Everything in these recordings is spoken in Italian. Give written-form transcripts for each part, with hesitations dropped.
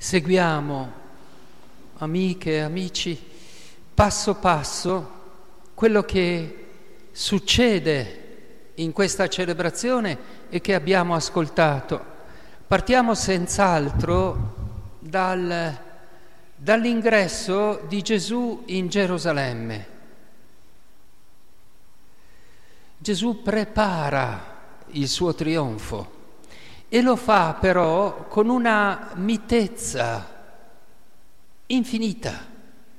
Seguiamo, amiche e amici, passo passo quello che succede in questa celebrazione e che abbiamo ascoltato. Partiamo senz'altro dall'ingresso di Gesù in Gerusalemme. Gesù prepara il suo trionfo e lo fa però con una mitezza infinita.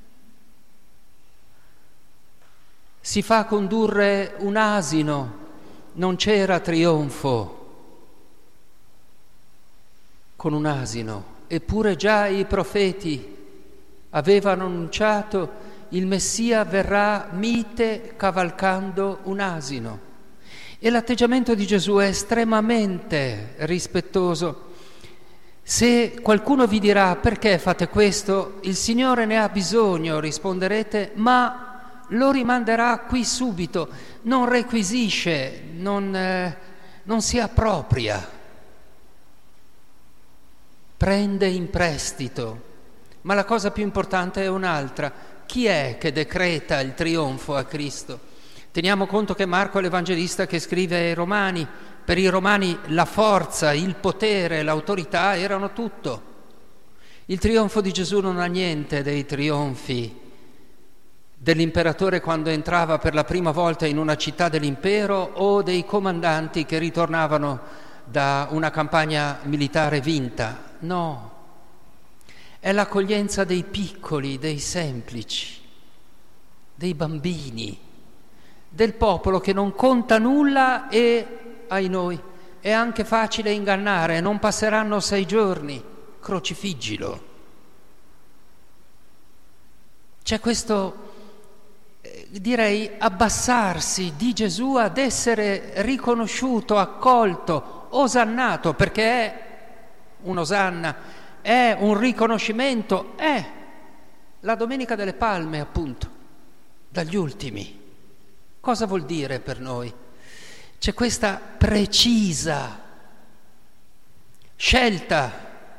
Si fa condurre un asino, non c'era trionfo con un asino, eppure già i profeti avevano annunciato: il Messia verrà mite cavalcando un asino. E l'atteggiamento di Gesù è estremamente rispettoso. Se qualcuno vi dirà: perché fate questo? Il Signore ne ha bisogno, risponderete, ma lo rimanderà qui subito, non requisisce, non si appropria, prende in prestito. Ma la cosa più importante è un'altra: chi è che decreta il trionfo a Cristo? Teniamo conto che Marco è l'Evangelista che scrive ai Romani. Per i Romani la forza, il potere, l'autorità erano tutto. Il trionfo di Gesù non ha niente dei trionfi dell'imperatore quando entrava per la prima volta in una città dell'impero o dei comandanti che ritornavano da una campagna militare vinta. No, è l'accoglienza dei piccoli, dei semplici, dei bambini, del popolo che non conta nulla e, ai noi, è anche facile ingannare. Non passeranno 6 giorni, crocifiggilo. C'è questo, direi, abbassarsi di Gesù ad essere riconosciuto, accolto, osannato, perché è un'osanna, è un riconoscimento, è la Domenica delle Palme, appunto, dagli ultimi. Cosa vuol dire per noi? C'è questa precisa scelta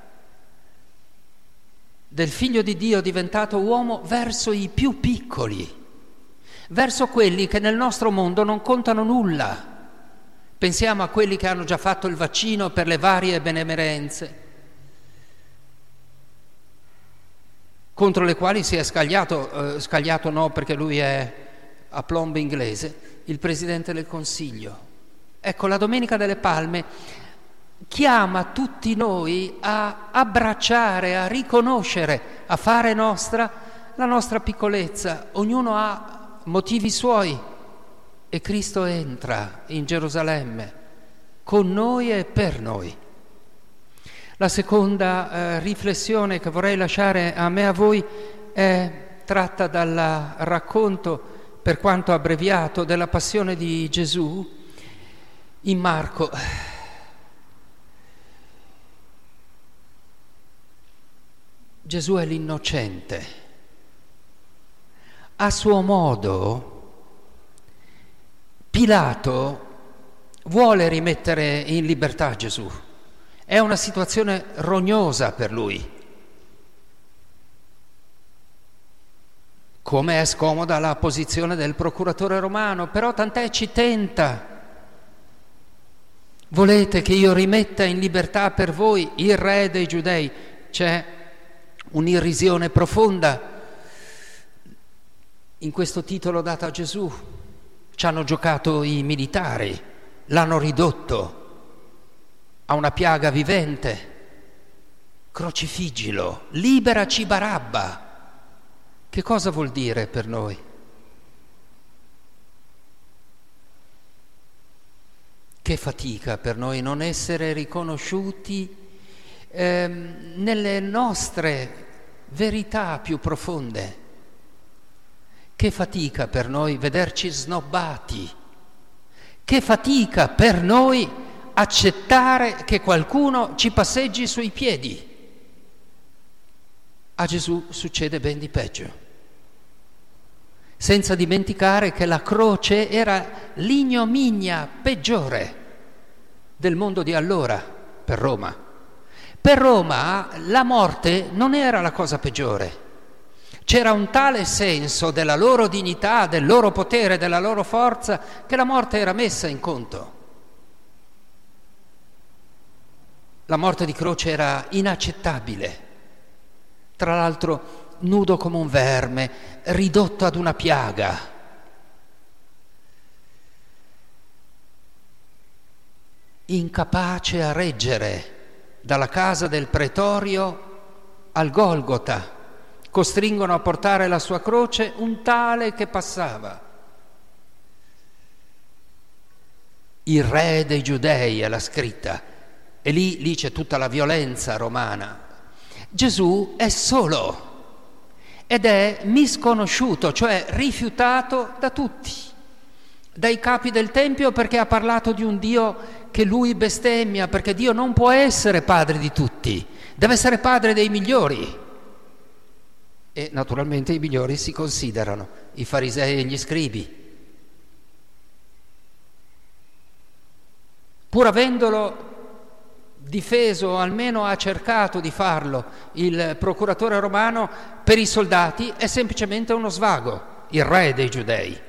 del Figlio di Dio diventato uomo verso i più piccoli, verso quelli che nel nostro mondo non contano nulla. Pensiamo a quelli che hanno già fatto il vaccino per le varie benemerenze, contro le quali si è scagliato no, perché lui è a plomb inglese, il Presidente del Consiglio. Ecco, la Domenica delle Palme chiama tutti noi a abbracciare, a riconoscere, a fare nostra la nostra piccolezza. Ognuno ha motivi suoi e Cristo entra in Gerusalemme con noi e per noi. La seconda riflessione che vorrei lasciare a me e a voi è tratta dal racconto, per quanto abbreviato, della passione di Gesù in Marco. Gesù è l'innocente. A suo modo, Pilato vuole rimettere in libertà Gesù. È una situazione rognosa per lui. Come è scomoda la posizione del procuratore romano, però tant'è, ci tenta. Volete che io rimetta in libertà per voi il re dei Giudei? C'è un'irrisione profonda in questo titolo dato a Gesù. Ci hanno giocato i militari, l'hanno ridotto a una piaga vivente. Crocifiggilo, liberaci Barabba. Che cosa vuol dire per noi? Che fatica per noi non essere riconosciuti nelle nostre verità più profonde. Che fatica per noi vederci snobbati. Che fatica per noi accettare che qualcuno ci passeggi sui piedi. A Gesù succede ben di peggio. Senza dimenticare che la croce era l'ignominia peggiore del mondo di allora per Roma. Per Roma la morte non era la cosa peggiore. C'era un tale senso della loro dignità, del loro potere, della loro forza, che la morte era messa in conto. La morte di croce era inaccettabile. Tra l'altro nudo come un verme, ridotto ad una piaga. Incapace a reggere dalla casa del pretorio al Golgota. Costringono a portare la sua croce un tale che passava. Il re dei Giudei è la scritta, e lì c'è tutta la violenza romana. Gesù è solo ed è misconosciuto, cioè rifiutato da tutti, dai capi del Tempio, perché ha parlato di un Dio che lui bestemmia, perché Dio non può essere padre di tutti, deve essere padre dei migliori. E naturalmente i migliori si considerano i farisei e gli scribi. Pur avendolo difeso, o almeno ha cercato di farlo, il procuratore romano, per i soldati è semplicemente uno svago, il re dei Giudei.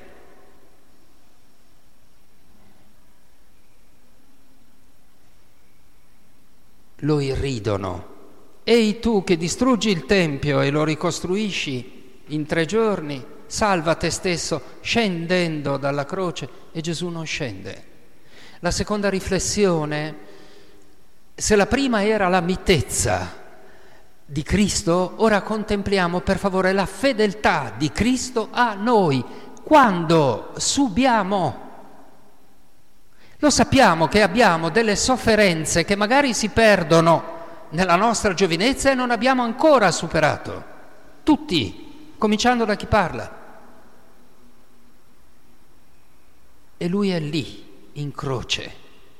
Lo irridono. Ehi tu che distruggi il Tempio e lo ricostruisci in 3 giorni, salva te stesso scendendo dalla croce. E Gesù non scende. La seconda riflessione: se la prima era la mitezza di Cristo, ora contempliamo per favore la fedeltà di Cristo a noi quando subiamo. Lo sappiamo che abbiamo delle sofferenze che magari si perdono nella nostra giovinezza e non abbiamo ancora superato. Tutti, cominciando da chi parla. E lui è lì, in croce.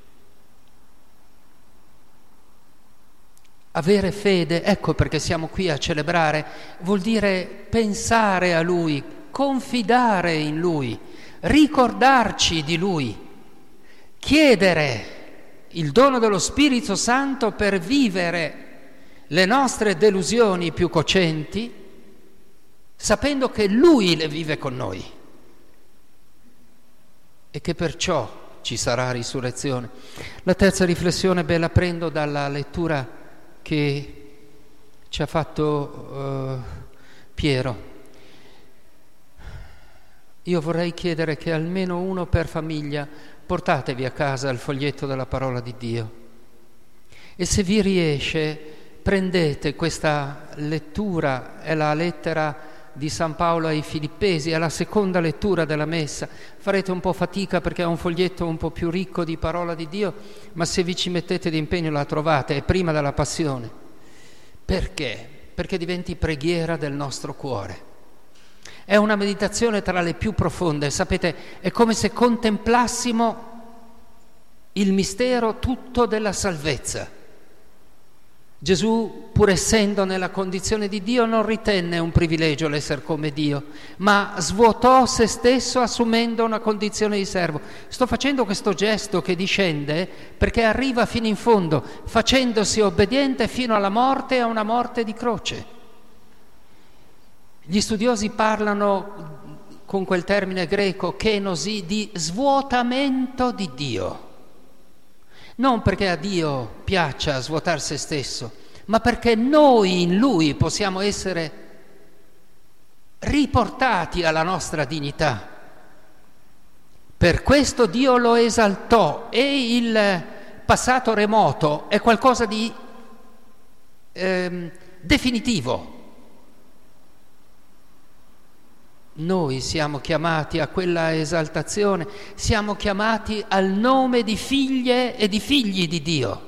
Avere fede, ecco perché siamo qui a celebrare, vuol dire pensare a Lui, confidare in Lui, ricordarci di Lui, chiedere il dono dello Spirito Santo per vivere le nostre delusioni più cocenti, sapendo che Lui le vive con noi e che perciò ci sarà risurrezione. La terza riflessione, la prendo dalla lettura che ci ha fatto Piero. Io vorrei chiedere che almeno uno per famiglia portatevi a casa il foglietto della parola di Dio e se vi riesce prendete questa lettura, è la lettera di San Paolo ai Filippesi, è la seconda lettura della Messa. Farete un po' fatica perché è un foglietto un po' più ricco di parola di Dio, ma se vi ci mettete d'impegno la trovate, è prima della Passione. Perché? Perché diventi preghiera del nostro cuore. È una meditazione tra le più profonde, sapete, è come se contemplassimo il mistero tutto della salvezza. Gesù, pur essendo nella condizione di Dio, non ritenne un privilegio l'essere come Dio, ma svuotò se stesso assumendo una condizione di servo. Sto facendo questo gesto che discende perché arriva fino in fondo, facendosi obbediente fino alla morte e a una morte di croce. Gli studiosi parlano con quel termine greco, kenosi, di svuotamento di Dio. Non perché a Dio piaccia svuotare se stesso, ma perché noi in Lui possiamo essere riportati alla nostra dignità. Per questo Dio lo esaltò e il passato remoto è qualcosa di definitivo. Noi siamo chiamati a quella esaltazione, siamo chiamati al nome di figlie e di figli di Dio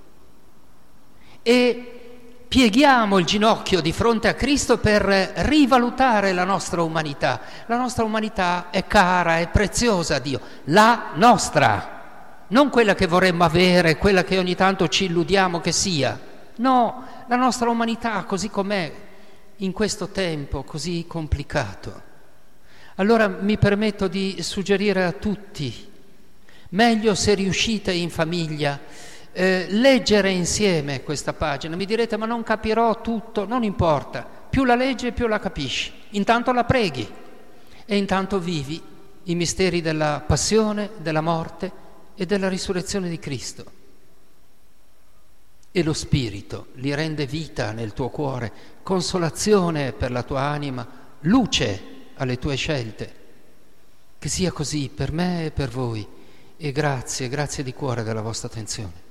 e pieghiamo il ginocchio di fronte a Cristo per rivalutare la nostra umanità. La nostra umanità è cara, è preziosa a Dio, la nostra, non quella che vorremmo avere, quella che ogni tanto ci illudiamo che sia. No, la nostra umanità così com'è in questo tempo così complicato. Allora mi permetto di suggerire a tutti, meglio se riuscite in famiglia, leggere insieme questa pagina. Mi direte, ma non capirò tutto, non importa, più la leggi più la capisci. Intanto la preghi e intanto vivi i misteri della passione, della morte e della risurrezione di Cristo. E lo Spirito li rende vita nel tuo cuore, consolazione per la tua anima, luce alle tue scelte. Che sia così per me e per voi. E grazie di cuore della vostra attenzione.